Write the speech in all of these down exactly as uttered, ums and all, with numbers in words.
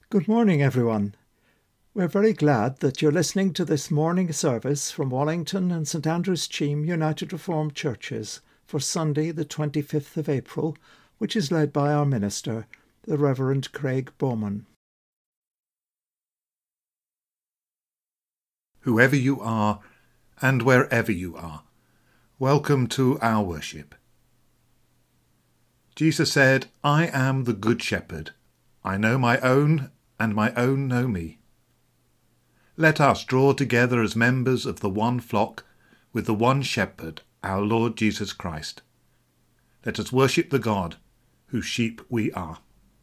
Good morning, everyone. We're very glad that you're listening to this morning service from Wallington and St Andrew's Cheam United Reformed Churches for Sunday, the twenty-fifth of April, which is led by our minister, the Reverend Craig Bowman. Whoever you are and wherever you are, welcome to our worship. Jesus said, "I am the good shepherd. I know my own, and my own know me." Let us draw together as members of the one flock with the one shepherd, our Lord Jesus Christ. Let us worship the God whose sheep we are.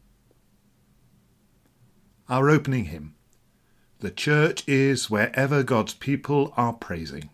Our opening hymn. The church is wherever God's people are praising.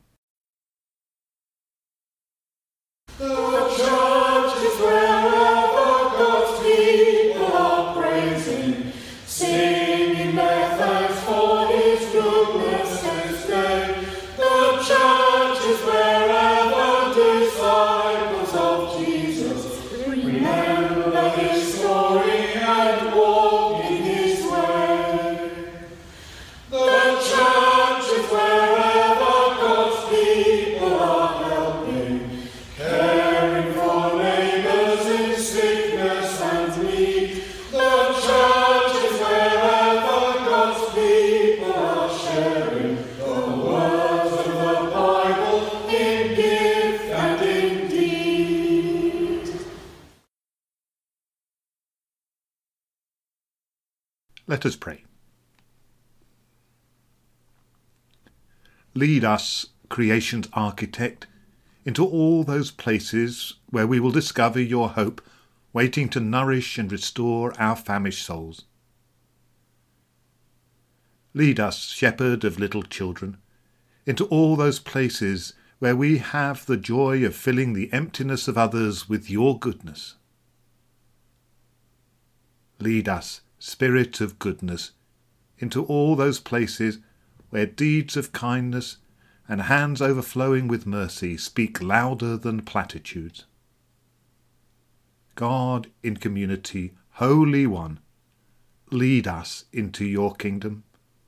The church is wherever God's people are praising, singing their thanks for his goodness this day. The church is wherever disciples of Jesus remember his story and walk in his way. The church is wherever God's people are helping, caring for neighbours in sickness and need. The church is wherever God's people are sharing the words of the Bible in gift and in deed. Let us pray. Lead us, creation's architect, into all those places where we will discover your hope, waiting to nourish and restore our famished souls. Lead us, shepherd of little children, into all those places where we have the joy of filling the emptiness of others with your goodness. Lead us, Spirit of goodness, into all those places where deeds of kindness and hands overflowing with mercy speak louder than platitudes. God in community, Holy One, lead us into your kingdom.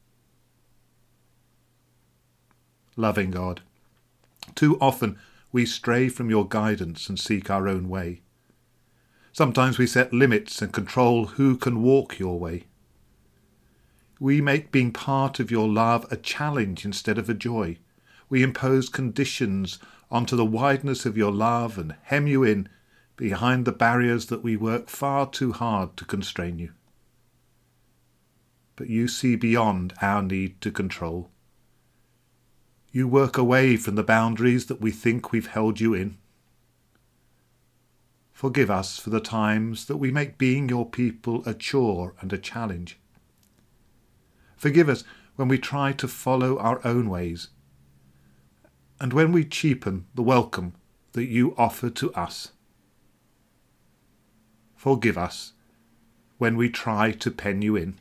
Loving God, too often we stray from your guidance and seek our own way. Sometimes we set limits and control who can walk your way. We make being part of your love a challenge instead of a joy. We impose conditions onto the wideness of your love and hem you in behind the barriers that we work far too hard to constrain you. But you see beyond our need to control. You work away from the boundaries that we think we've held you in. Forgive us for the times that we make being your people a chore and a challenge. Forgive us when we try to follow our own ways, and when we cheapen the welcome that you offer to us. Forgive us when we try to pen you in.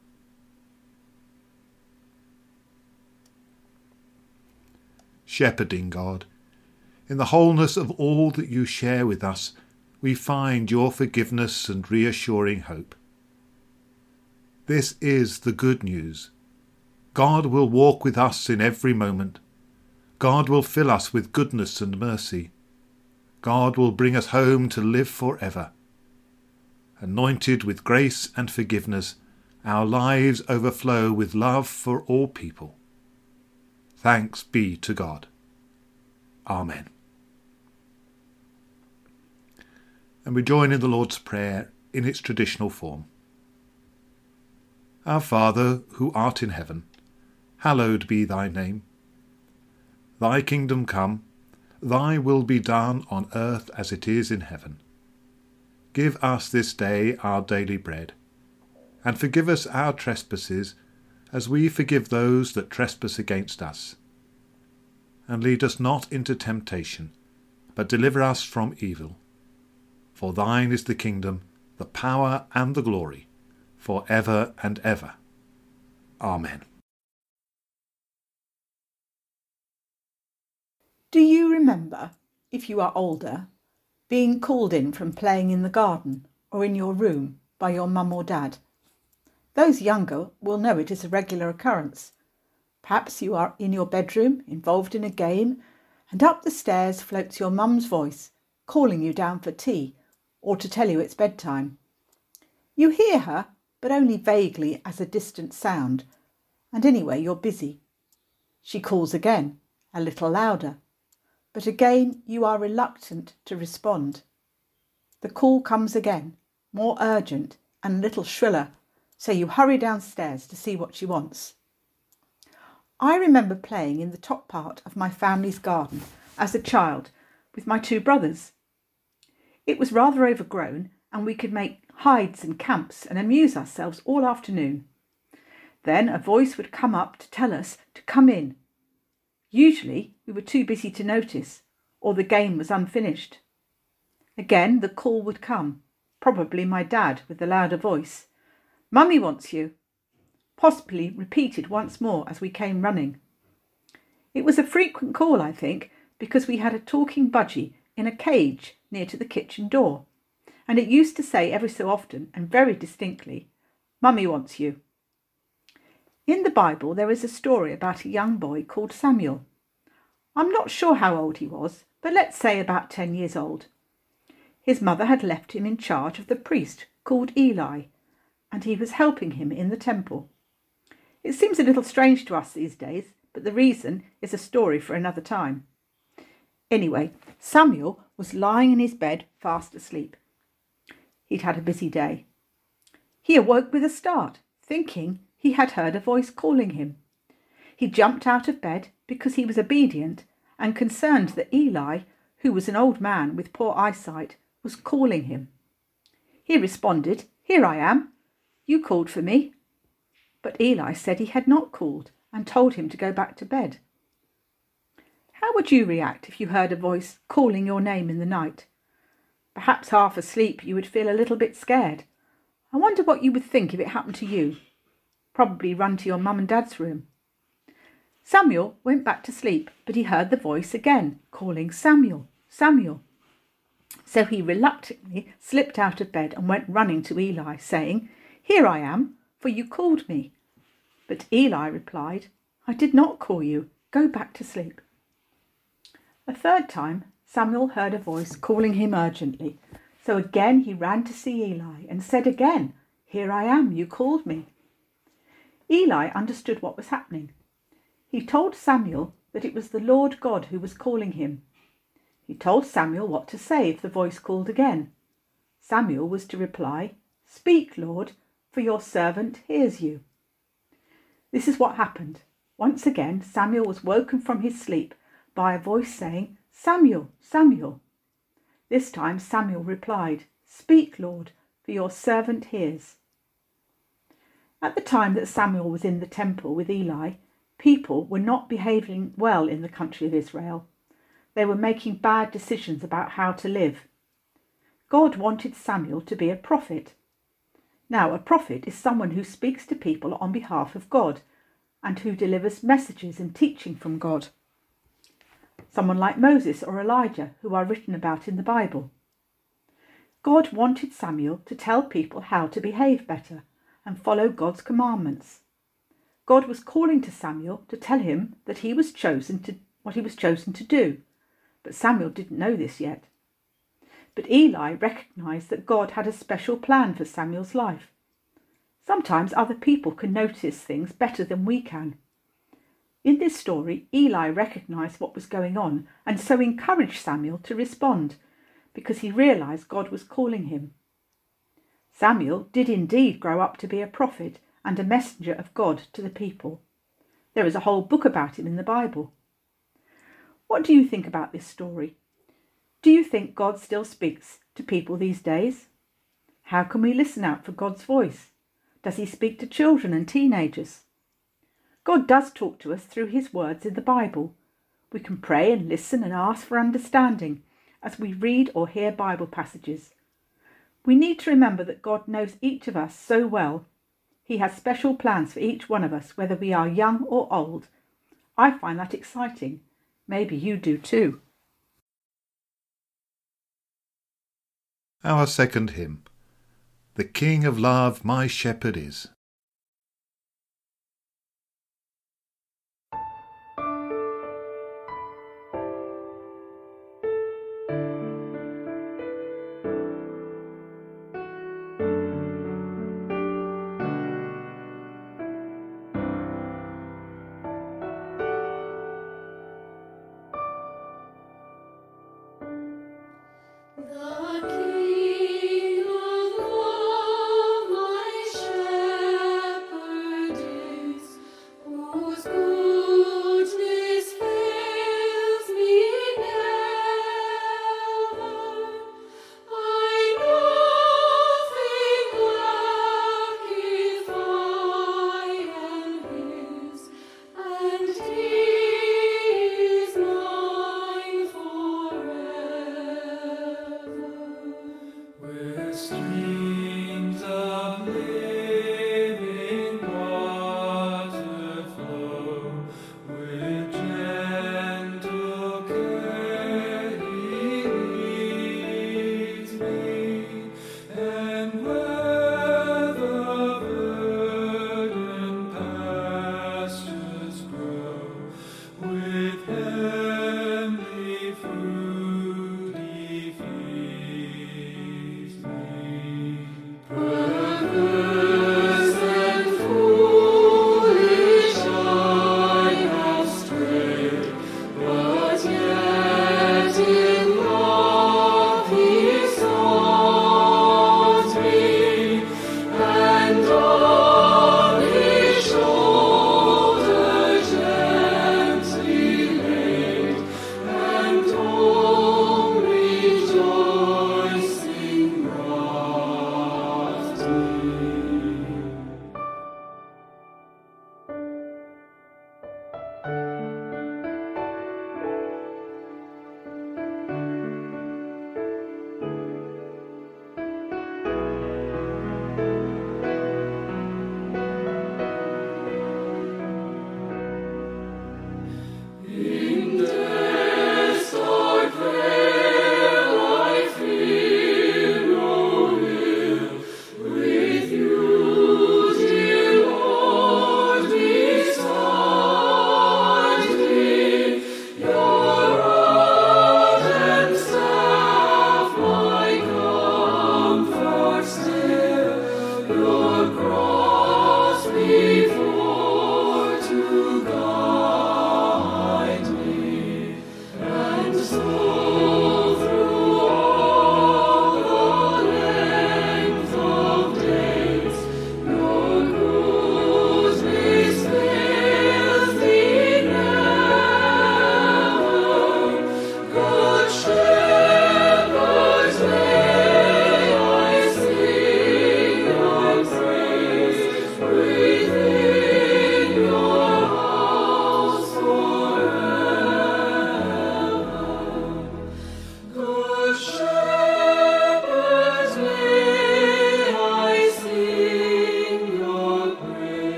Shepherding God, in the wholeness of all that you share with us, we find your forgiveness and reassuring hope. This is the good news. God will walk with us in every moment. God will fill us with goodness and mercy. God will bring us home to live forever. Anointed with grace and forgiveness, our lives overflow with love for all people. Thanks be to God. Amen. And we join in the Lord's Prayer in its traditional form. Our Father, who art in heaven, hallowed be thy name. Thy kingdom come, thy will be done on earth as it is in heaven. Give us this day our daily bread, and forgive us our trespasses, as we forgive those that trespass against us. And lead us not into temptation, but deliver us from evil. For thine is the kingdom, the power, and the glory, for ever and ever. Amen. Do you remember, if you are older, being called in from playing in the garden or in your room by your mum or dad? Those younger will know it is a regular occurrence. Perhaps you are in your bedroom, involved in a game, and up the stairs floats your mum's voice, calling you down for tea or to tell you it's bedtime. You hear her, but only vaguely as a distant sound, and anyway you're busy. She calls again, a little louder, but again you are reluctant to respond. The call comes again, more urgent and a little shriller, so you hurry downstairs to see what she wants. I remember playing in the top part of my family's garden as a child with my two brothers. It was rather overgrown and we could make hides and camps and amuse ourselves all afternoon. Then a voice would come up to tell us to come in. Usually we were too busy to notice, or the game was unfinished. Again the call would come, probably my dad with the louder voice. "Mummy wants you," possibly repeated once more as we came running. It was a frequent call, I think, because we had a talking budgie in a cage near to the kitchen door, and it used to say every so often and very distinctly, "Mummy wants you." In the Bible there is a story about a young boy called Samuel. I'm not sure how old he was, but let's say about ten years old. His mother had left him in charge of the priest called Eli, and he was helping him in the temple. It seems a little strange to us these days, but the reason is a story for another time. Anyway, Samuel was lying in his bed fast asleep. He'd had a busy day. He awoke with a start, thinking he had heard a voice calling him. He jumped out of bed because he was obedient and concerned that Eli, who was an old man with poor eyesight, was calling him. He responded, "Here I am. You called for me." But Eli said he had not called and told him to go back to bed. How would you react if you heard a voice calling your name in the night? Perhaps half asleep you would feel a little bit scared. I wonder what you would think if it happened to you. Probably run to your mum and dad's room. Samuel went back to sleep, but he heard the voice again calling Samuel, Samuel. So he reluctantly slipped out of bed and went running to Eli, saying, "Here I am, for you called me." But Eli replied, "I did not call you. Go back to sleep." A third time, Samuel heard a voice calling him urgently. So again he ran to see Eli and said again, "Here I am, you called me." Eli understood what was happening. He told Samuel that it was the Lord God who was calling him. He told Samuel what to say if the voice called again. Samuel was to reply, "Speak, Lord, for your servant hears you." This is what happened. Once again, Samuel was woken from his sleep by a voice saying, "Samuel, Samuel." This time Samuel replied, "Speak, Lord, for your servant hears." At the time that Samuel was in the temple with Eli, people were not behaving well in the country of Israel. They were making bad decisions about how to live. God wanted Samuel to be a prophet. Now, a prophet is someone who speaks to people on behalf of God and who delivers messages and teaching from God. Someone like Moses or Elijah, who are written about in the Bible. God wanted Samuel to tell people how to behave better and follow God's commandments. God was calling to Samuel to tell him that he was chosen to what he was chosen to do, but Samuel didn't know this yet. But Eli recognised that God had a special plan for Samuel's life. Sometimes other people can notice things better than we can. In this story, Eli recognised what was going on and so encouraged Samuel to respond, because he realised God was calling him. Samuel did indeed grow up to be a prophet and a messenger of God to the people. There is a whole book about him in the Bible. What do you think about this story? Do you think God still speaks to people these days? How can we listen out for God's voice? Does he speak to children and teenagers? God does talk to us through his words in the Bible. We can pray and listen and ask for understanding as we read or hear Bible passages. We need to remember that God knows each of us so well. He has special plans for each one of us, whether we are young or old. I find that exciting. Maybe you do too. Our second hymn. The King of Love my shepherd is.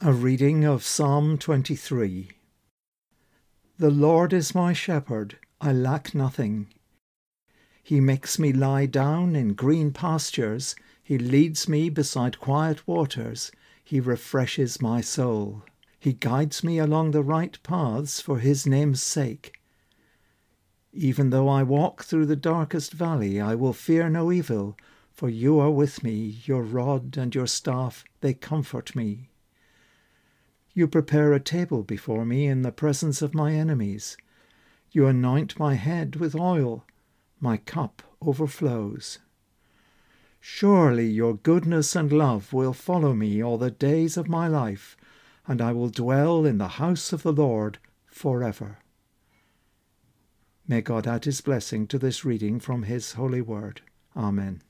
A reading of Psalm twenty-three. The Lord is my shepherd, I lack nothing. He makes me lie down in green pastures, he leads me beside quiet waters, he refreshes my soul. He guides me along the right paths for his name's sake. Even though I walk through the darkest valley, I will fear no evil, for you are with me, your rod and your staff, they comfort me. You prepare a table before me in the presence of my enemies. You anoint my head with oil, my cup overflows. Surely your goodness and love will follow me all the days of my life, and I will dwell in the house of the Lord forever. May God add his blessing to this reading from his holy word. Amen.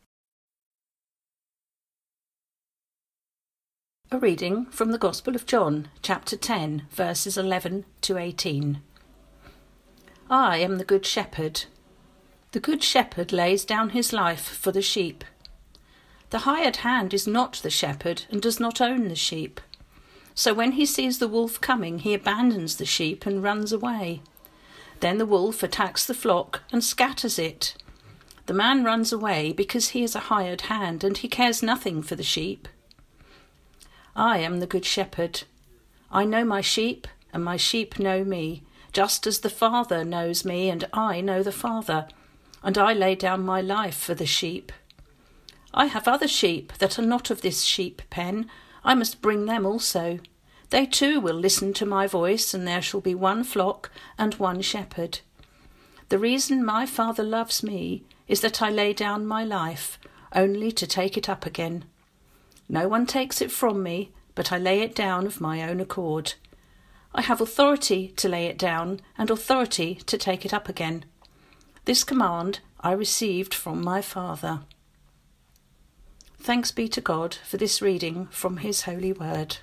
A reading from the Gospel of John, chapter ten, verses eleven to eighteen. I am the Good Shepherd. The Good Shepherd lays down his life for the sheep. The hired hand is not the shepherd and does not own the sheep. So when he sees the wolf coming, he abandons the sheep and runs away. Then the wolf attacks the flock and scatters it. The man runs away because he is a hired hand and he cares nothing for the sheep. I am the Good Shepherd. I know my sheep, and my sheep know me, just as the Father knows me, and I know the Father, and I lay down my life for the sheep. I have other sheep that are not of this sheep pen. I must bring them also. They too will listen to my voice, and there shall be one flock and one shepherd. The reason my Father loves me is that I lay down my life, only to take it up again. No one takes it from me, but I lay it down of my own accord. I have authority to lay it down and authority to take it up again. This command I received from my Father. Thanks be to God for this reading from his holy word.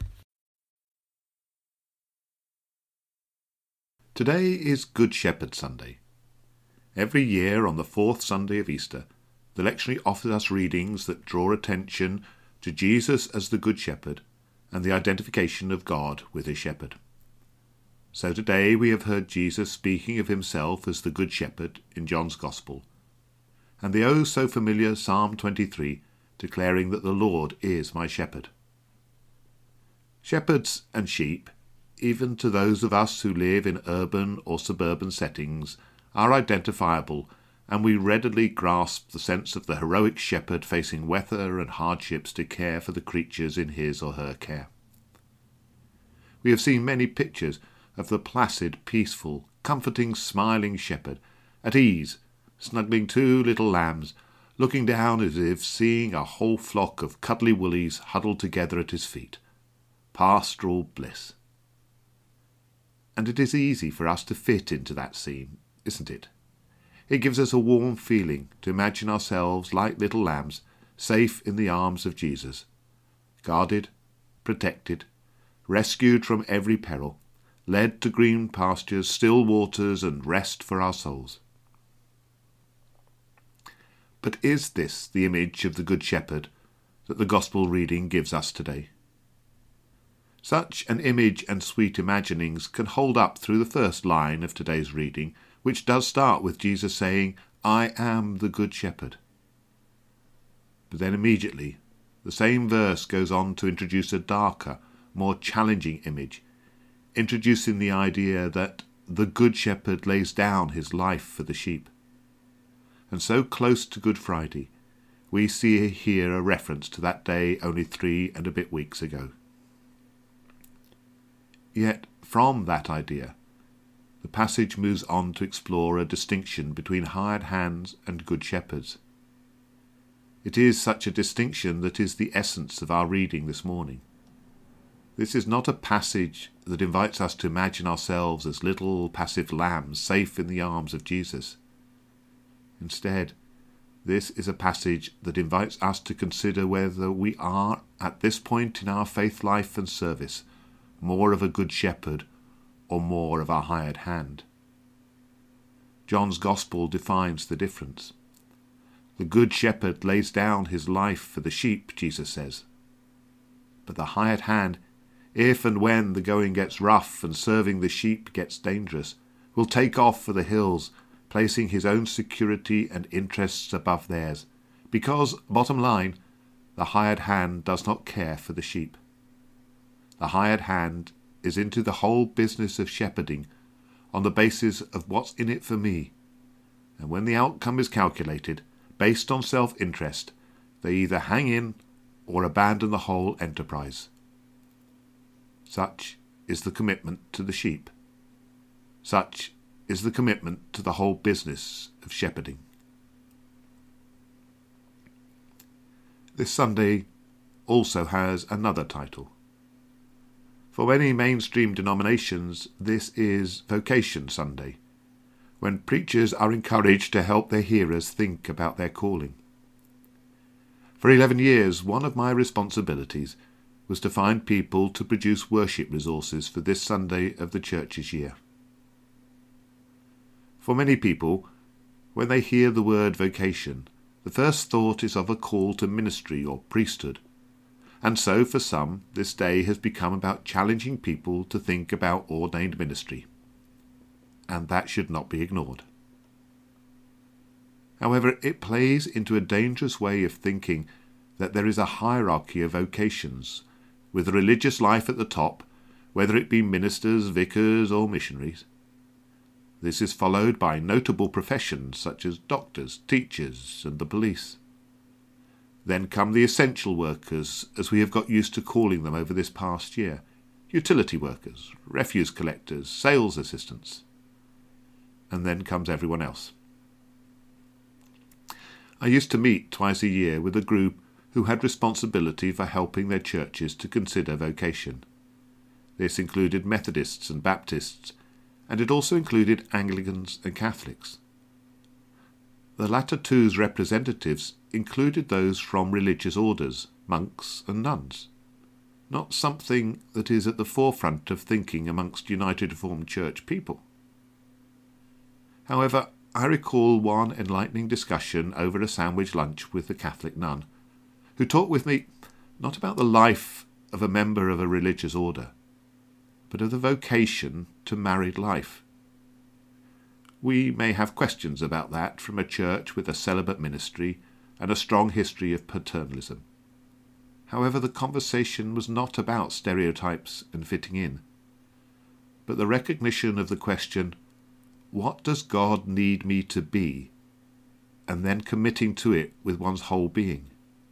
Today is Good Shepherd Sunday. Every year on the fourth Sunday of Easter, the lectionary offers us readings that draw attention to Jesus as the Good Shepherd and the identification of God with his shepherd. So today we have heard Jesus speaking of himself as the Good Shepherd in John's Gospel, and the oh so familiar Psalm twenty-three declaring that the Lord is my shepherd. Shepherds and sheep, even to those of us who live in urban or suburban settings, are identifiable, and we readily grasp the sense of the heroic shepherd facing weather and hardships to care for the creatures in his or her care. We have seen many pictures of the placid, peaceful, comforting, smiling shepherd, at ease, snuggling two little lambs, looking down as if seeing a whole flock of cuddly woolies huddled together at his feet. Pastoral bliss. And it is easy for us to fit into that scene, isn't it? It gives us a warm feeling to imagine ourselves like little lambs, safe in the arms of Jesus, guarded, protected, rescued from every peril, led to green pastures, still waters, and rest for our souls. But is this the image of the Good Shepherd that the Gospel reading gives us today? Such an image and sweet imaginings can hold up through the first line of today's reading, which does start with Jesus saying, I am the Good Shepherd. But then immediately, the same verse goes on to introduce a darker, more challenging image, introducing the idea that the Good Shepherd lays down his life for the sheep. And so close to Good Friday, we see here a reference to that day only three and a bit weeks ago. Yet, from that idea, the passage moves on to explore a distinction between hired hands and good shepherds. It is such a distinction that is the essence of our reading this morning. This is not a passage that invites us to imagine ourselves as little passive lambs safe in the arms of Jesus. Instead, this is a passage that invites us to consider whether we are, at this point in our faith life and service, more of a good shepherd or more of a hired hand. John's Gospel defines the difference. The good shepherd lays down his life for the sheep, Jesus says. But the hired hand if and when the going gets rough and serving the sheep gets dangerous, will take off for the hills, placing his own security and interests above theirs, because, bottom line, the hired hand does not care for the sheep. The hired hand is into the whole business of shepherding on the basis of what's in it for me, and when the outcome is calculated, based on self-interest, they either hang in or abandon the whole enterprise. Such is the commitment to the sheep. Such is the commitment to the whole business of shepherding. This Sunday also has another title. For many mainstream denominations, this is Vocation Sunday, when preachers are encouraged to help their hearers think about their calling. For eleven years, one of my responsibilities was to find people to produce worship resources for this Sunday of the church's year. For many people, when they hear the word vocation, the first thought is of a call to ministry or priesthood, and so for some this day has become about challenging people to think about ordained ministry, and that should not be ignored. However, it plays into a dangerous way of thinking that there is a hierarchy of vocations, with a religious life at the top, whether it be ministers, vicars, or missionaries. This is followed by notable professions such as doctors, teachers, and the police. Then come the essential workers, as we have got used to calling them over this past year, utility workers, refuse collectors, sales assistants. And then comes everyone else. I used to meet twice a year with a group who had responsibility for helping their churches to consider vocation. This included Methodists and Baptists, and it also included Anglicans and Catholics. The latter two's representatives included those from religious orders, monks and nuns, not something that is at the forefront of thinking amongst United Reformed Church people. However, I recall one enlightening discussion over a sandwich lunch with a Catholic nun, who talked with me not about the life of a member of a religious order, but of the vocation to married life. We may have questions about that from a church with a celibate ministry and a strong history of paternalism. However, the conversation was not about stereotypes and fitting in, but the recognition of the question, what does God need me to be, and then committing to it with one's whole being.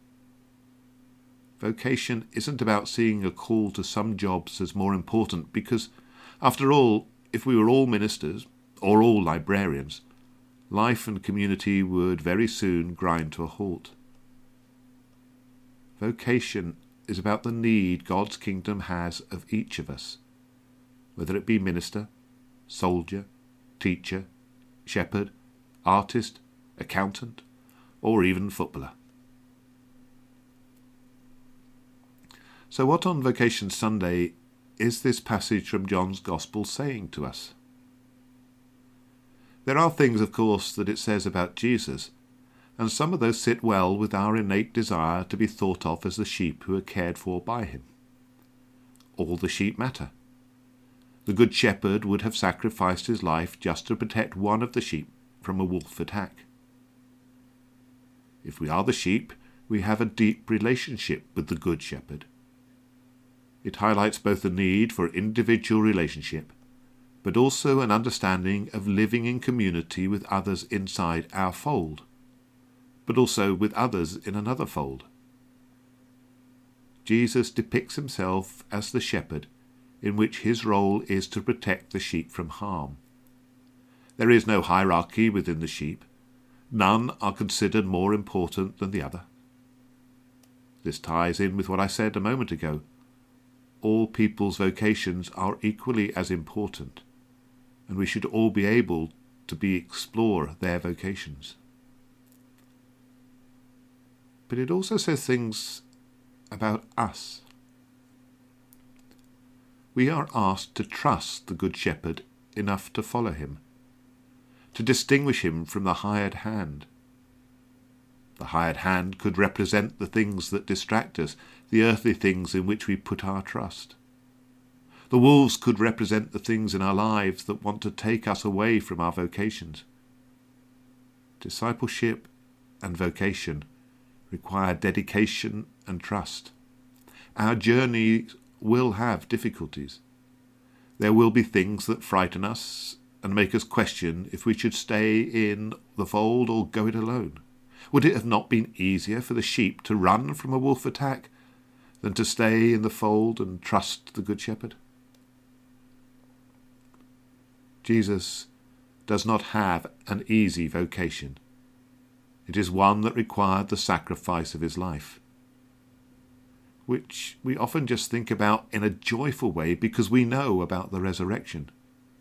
Vocation isn't about seeing a call to some jobs as more important because, after all, if we were all ministers, or all librarians, life and community would very soon grind to a halt. Vocation is about the need God's kingdom has of each of us, whether it be minister, soldier, teacher, shepherd, artist, accountant, or even footballer. So what on Vocation Sunday is this passage from John's Gospel saying to us? There are things, of course, that it says about Jesus, and some of those sit well with our innate desire to be thought of as the sheep who are cared for by him. All the sheep matter. The Good Shepherd would have sacrificed his life just to protect one of the sheep from a wolf attack. If we are the sheep, we have a deep relationship with the Good Shepherd. It highlights both the need for individual relationship, but also an understanding of living in community with others inside our fold, but also with others in another fold. Jesus depicts himself as the shepherd, in which his role is to protect the sheep from harm. There is no hierarchy within the sheep. None are considered more important than the other. This ties in with what I said a moment ago. All people's vocations are equally as important, and we should all be able to be explore their vocations. But it also says things about us. We are asked to trust the Good Shepherd enough to follow him, to distinguish him from the hired hand. The hired hand could represent the things that distract us, the earthly things in which we put our trust. The wolves could represent the things in our lives that want to take us away from our vocations. Discipleship and vocation require dedication and trust. Our journey will have difficulties. There will be things that frighten us and make us question if we should stay in the fold or go it alone. Would it have not been easier for the sheep to run from a wolf attack than to stay in the fold and trust the Good Shepherd? Jesus does not have an easy vocation. It is one that required the sacrifice of his life, which we often just think about in a joyful way because we know about the resurrection.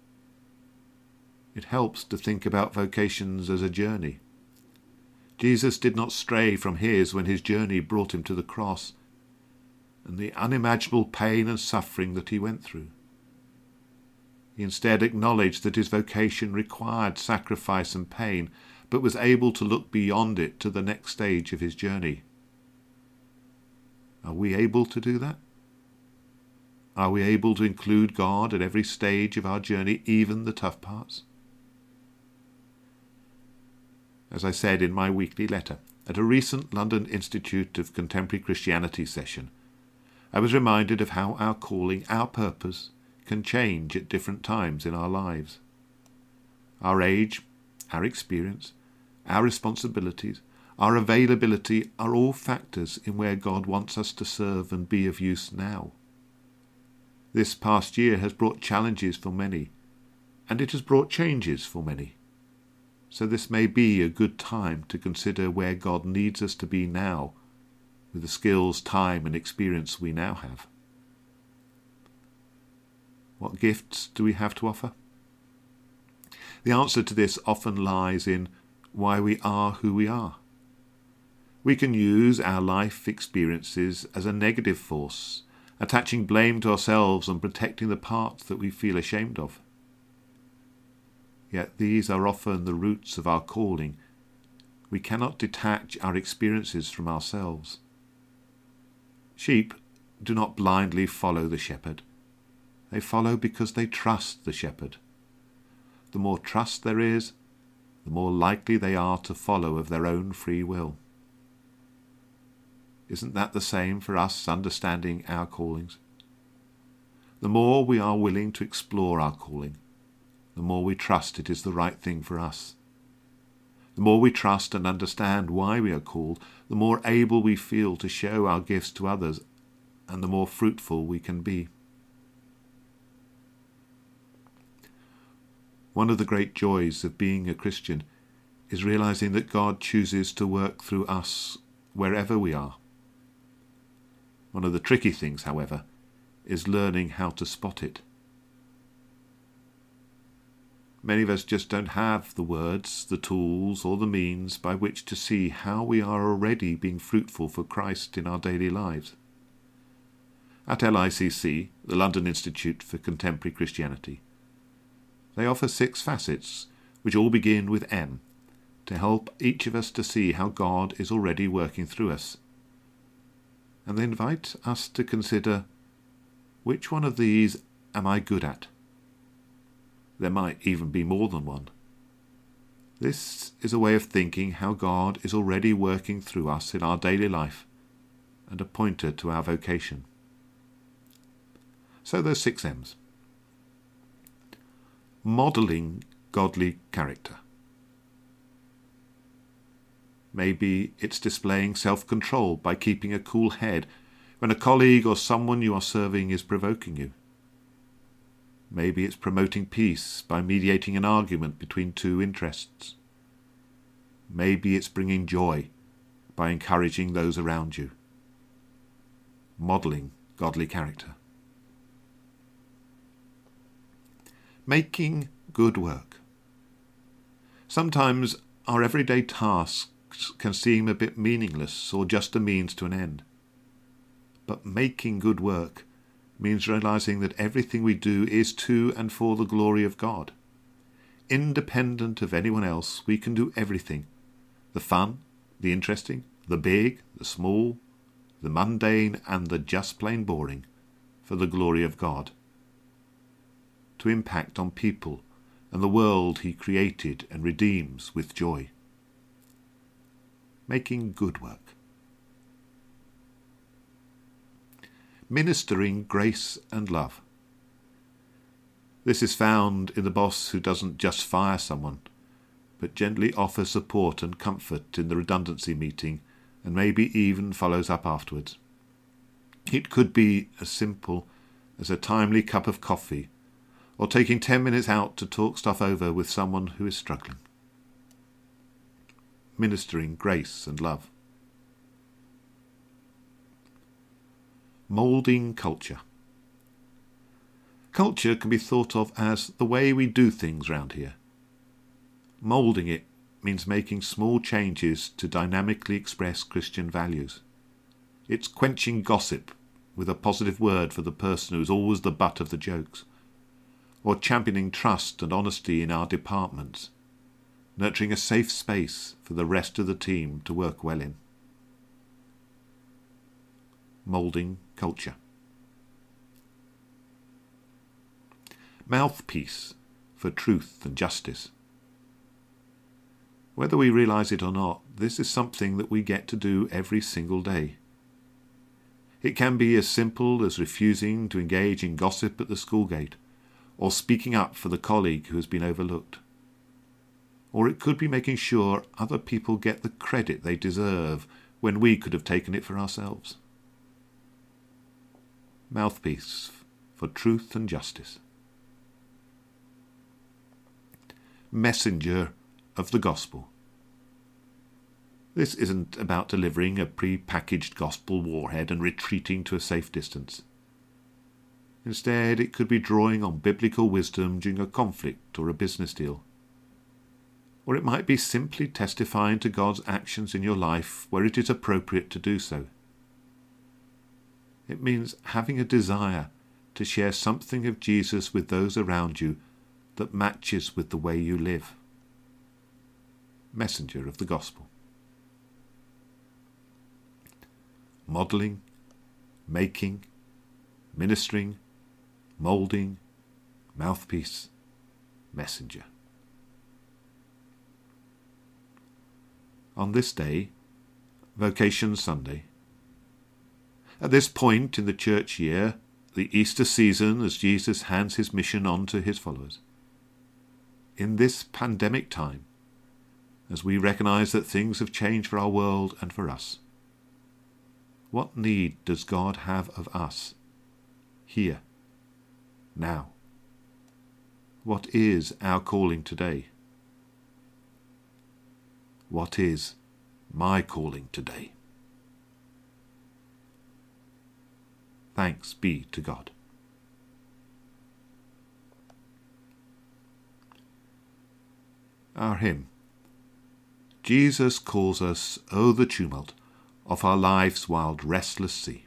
It helps to think about vocations as a journey. Jesus did not stray from his when his journey brought him to the cross and the unimaginable pain and suffering that he went through. He instead acknowledged that his vocation required sacrifice and pain, but was able to look beyond it to the next stage of his journey. Are we able to do that? Are we able to include God at every stage of our journey, even the tough parts? As I said in my weekly letter, at a recent London Institute of Contemporary Christianity session, I was reminded of how our calling, our purpose, can change at different times in our lives. Our age, our experience, our responsibilities, our availability are all factors in where God wants us to serve and be of use now. This past year has brought challenges for many, and it has brought changes for many. So this may be a good time to consider where God needs us to be now, with the skills, time and experience we now have. What gifts do we have to offer? The answer to this often lies in why we are who we are. We can use our life experiences as a negative force, attaching blame to ourselves and protecting the parts that we feel ashamed of. Yet these are often the roots of our calling. We cannot detach our experiences from ourselves. Sheep do not blindly follow the shepherd. They follow because they trust the shepherd. The more trust there is, the more likely they are to follow of their own free will. Isn't that the same for us understanding our callings? The more we are willing to explore our calling, the more we trust it is the right thing for us. The more we trust and understand why we are called, the more able we feel to show our gifts to others, and the more fruitful we can be. One of the great joys of being a Christian is realizing that God chooses to work through us wherever we are. One of the tricky things, however, is learning how to spot it. Many of us just don't have the words, the tools, or the means by which to see how we are already being fruitful for Christ in our daily lives. At L I C C, the London Institute for Contemporary Christianity, they offer six facets, which all begin with M, to help each of us to see how God is already working through us. And they invite us to consider, which one of these am I good at? There might even be more than one. This is a way of thinking how God is already working through us in our daily life and a pointer to our vocation. So there's six M's. Modelling godly character. Maybe it's displaying self-control by keeping a cool head when a colleague or someone you are serving is provoking you. Maybe it's promoting peace by mediating an argument between two interests. Maybe it's bringing joy by encouraging those around you. Modelling godly character. Making good work. Sometimes our everyday tasks can seem a bit meaningless or just a means to an end. But making good work means realizing that everything we do is to and for the glory of God. Independent of anyone else, we can do everything. The fun, the interesting, the big, the small, the mundane and the just plain boring, for the glory of God, to impact on people and the world he created and redeems with joy. Making good work. Ministering grace and love. This is found in the boss who doesn't just fire someone, but gently offers support and comfort in the redundancy meeting and maybe even follows up afterwards. It could be as simple as a timely cup of coffee or taking ten minutes out to talk stuff over with someone who is struggling. Ministering grace and love. Moulding culture. Culture can be thought of as the way we do things round here. Moulding it means making small changes to dynamically express Christian values. It's quenching gossip with a positive word for the person who's always the butt of the jokes, or championing trust and honesty in our departments, nurturing a safe space for the rest of the team to work well in. Moulding culture. Mouthpiece for truth and justice. Whether we realise it or not, this is something that we get to do every single day. It can be as simple as refusing to engage in gossip at the school gate, or speaking up for the colleague who has been overlooked. Or it could be making sure other people get the credit they deserve when we could have taken it for ourselves. Mouthpiece for truth and justice. Messenger of the gospel. This isn't about delivering a pre-packaged gospel warhead and retreating to a safe distance. Instead, it could be drawing on biblical wisdom during a conflict or a business deal. Or it might be simply testifying to God's actions in your life where it is appropriate to do so. It means having a desire to share something of Jesus with those around you that matches with the way you live. Messenger of the gospel. Modelling, making, ministering, moulding, mouthpiece, messenger. On this day, Vocation Sunday. At this point in the church year, the Easter season as Jesus hands his mission on to his followers. In this pandemic time, as we recognise that things have changed for our world and for us, what need does God have of us, here, now? What is our calling today? What is my calling today? Thanks be to God. Our hymn. Jesus calls us, oh the tumult of our life's wild restless sea.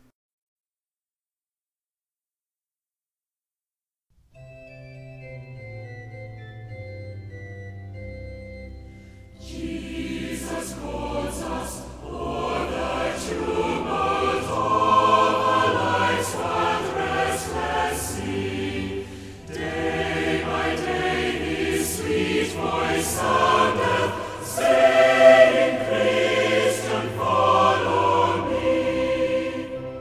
Jesus calls us o'er the tumult of our life's wild restless sea. Day by day his sweet voice soundeth, saying, Christian, follow me.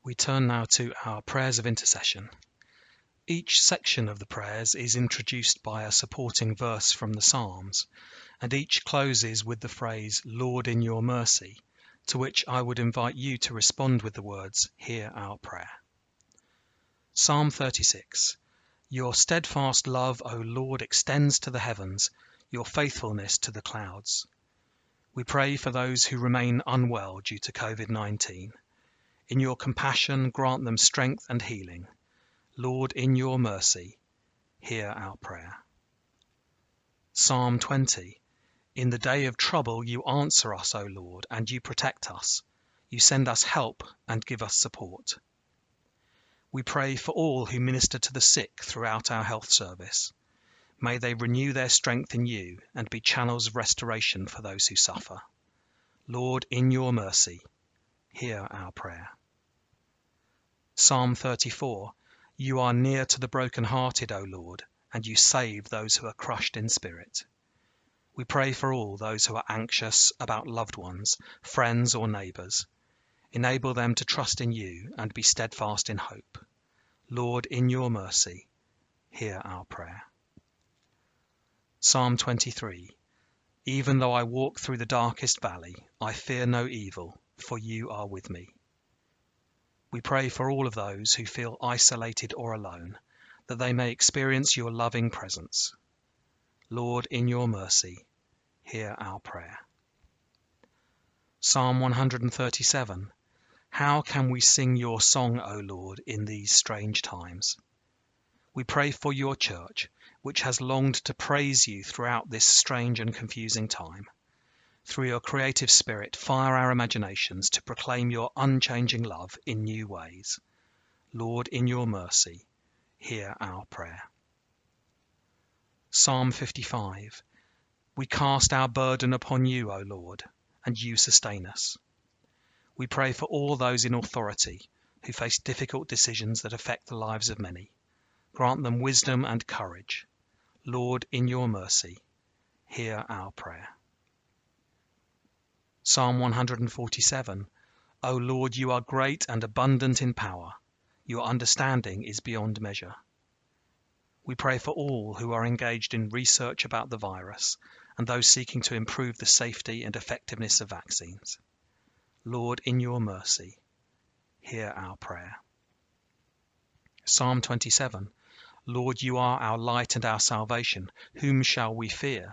We turn now to our prayers of intercession. Each section of the prayers is introduced by a supporting verse from the Psalms, and each closes with the phrase, Lord, in your mercy, to which I would invite you to respond with the words, hear our prayer. Psalm thirty-six. Your steadfast love, O Lord, extends to the heavens, your faithfulness to the clouds. We pray for those who remain unwell due to covid nineteen. In your compassion, grant them strength and healing. Lord, in your mercy, hear our prayer. Psalm twenty. In the day of trouble you answer us, O Lord, and you protect us. You send us help and give us support. We pray for all who minister to the sick throughout our health service. May they renew their strength in you and be channels of restoration for those who suffer. Lord, in your mercy, hear our prayer. Psalm thirty-four. You are near to the broken-hearted, O Lord, and you save those who are crushed in spirit. We pray for all those who are anxious about loved ones, friends or neighbours. Enable them to trust in you and be steadfast in hope. Lord, in your mercy, hear our prayer. Psalm twenty-three. Even though I walk through the darkest valley, I fear no evil, for you are with me. We pray for all of those who feel isolated or alone, that they may experience your loving presence. Lord, in your mercy, hear our prayer. Psalm one hundred thirty-seven. How can we sing your song, O Lord, in these strange times? We pray for your church, which has longed to praise you throughout this strange and confusing time. Through your creative spirit, fire our imaginations to proclaim your unchanging love in new ways. Lord, in your mercy, hear our prayer. Psalm fifty-five. We cast our burden upon you, O Lord, and you sustain us. We pray for all those in authority who face difficult decisions that affect the lives of many. Grant them wisdom and courage. Lord, in your mercy, hear our prayer. Psalm one hundred forty-seven. O Lord, you are great and abundant in power. Your understanding is beyond measure. We pray for all who are engaged in research about the virus and those seeking to improve the safety and effectiveness of vaccines. Lord, in your mercy, hear our prayer. Psalm twenty-seven. Lord, you are our light and our salvation. Whom shall we fear?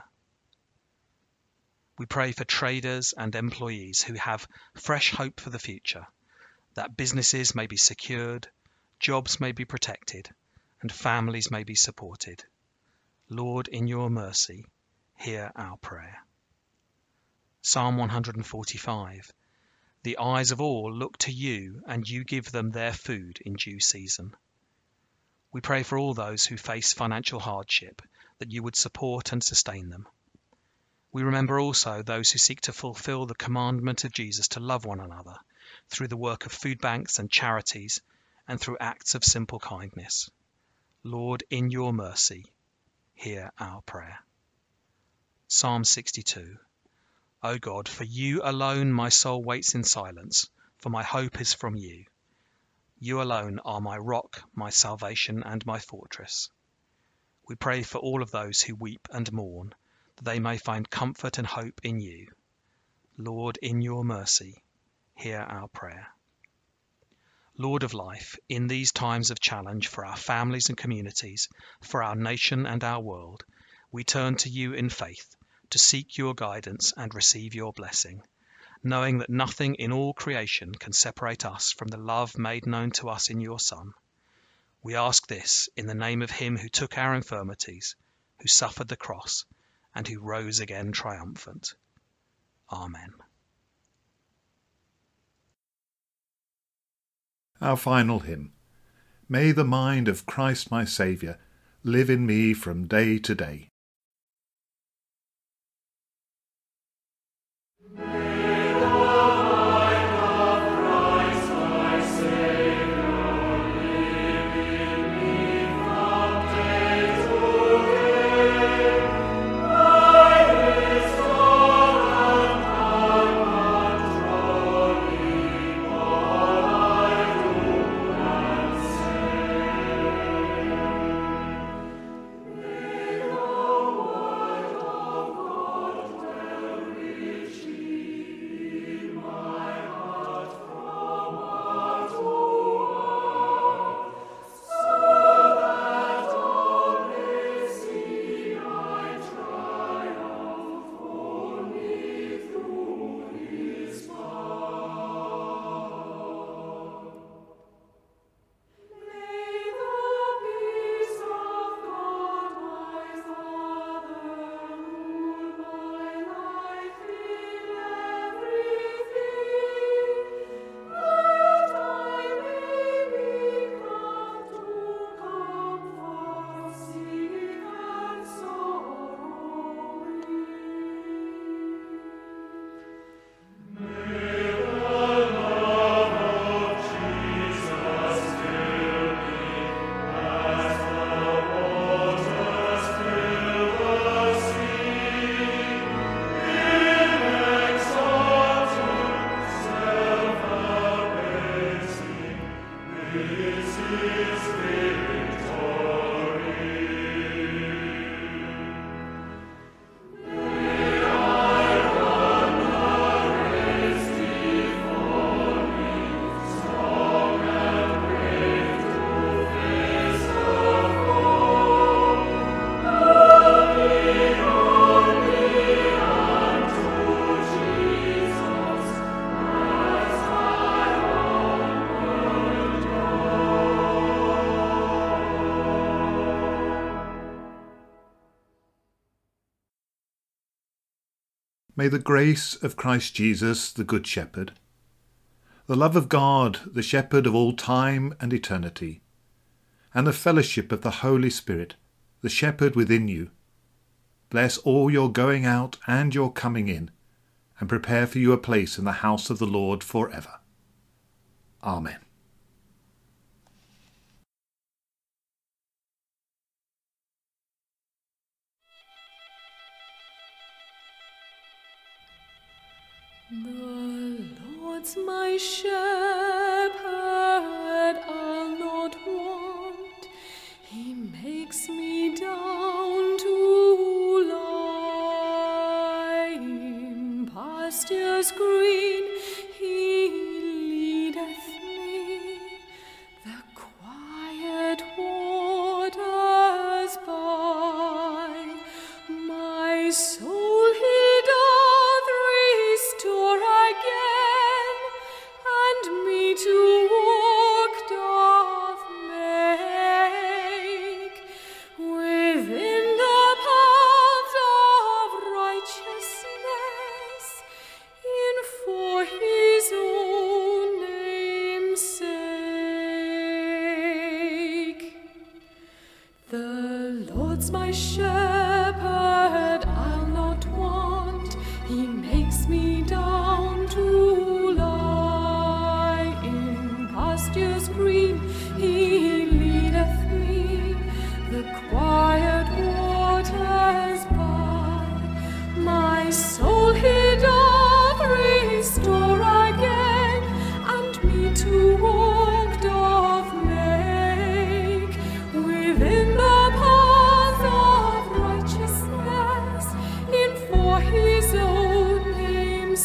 We pray for traders and employees who have fresh hope for the future, that businesses may be secured, jobs may be protected, and families may be supported. Lord, in your mercy, hear our prayer. Psalm one hundred forty-five. The eyes of all look to you, and you give them their food in due season. We pray for all those who face financial hardship, that you would support and sustain them. We remember also those who seek to fulfill the commandment of Jesus to love one another through the work of food banks and charities and through acts of simple kindness. Lord, in your mercy, hear our prayer. Psalm sixty-two. O God, for you alone my soul waits in silence, for my hope is from you. You alone are my rock, my salvation, and my fortress. We pray for all of those who weep and mourn, that they may find comfort and hope in you. Lord, in your mercy, hear our prayer. Lord of life, in these times of challenge for our families and communities, for our nation and our world, we turn to you in faith to seek your guidance and receive your blessing, knowing that nothing in all creation can separate us from the love made known to us in your Son. We ask this in the name of him who took our infirmities, who suffered the cross, and who rose again triumphant. Amen. Our final hymn. May the mind of Christ my Saviour live in me from day to day. All I do May the grace of Christ Jesus, the Good Shepherd, the love of God, the Shepherd of all time and eternity, and the fellowship of the Holy Spirit, the Shepherd within you, bless all your going out and your coming in, and prepare for you a place in the house of the Lord for ever. Amen. The Lord's my shepherd, I'll not want. He makes me down to lie in pastures green. He leadeth me the quiet waters by. My soul he doth restore again, and me to walk doth make within the paths of righteousness, in for his own name's sake. The Lord's my shepherd, I'll not want. He makes me down to lie in pastures green. He leadeth me the quiet waters by. My soul he doth restore again, and me to walk doth make within the paths of righteousness, in for his own name's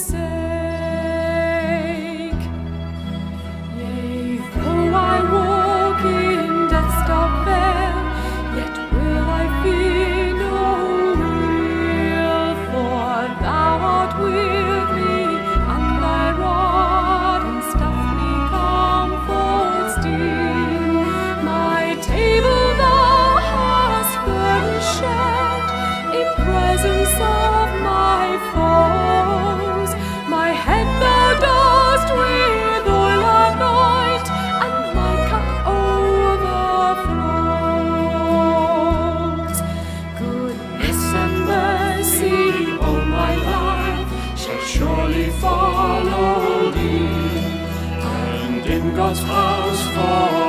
sake. Yea, though I walk in death's dark vale, yet will I fear no ill, for thou art with me, and thy rod and staff me comfort still. My table thou hast furnished in presence of my foes. My head thou dost with oil anoint, and my cup overflows. Goodness and mercy all my life shall surely follow thee, and in God's house for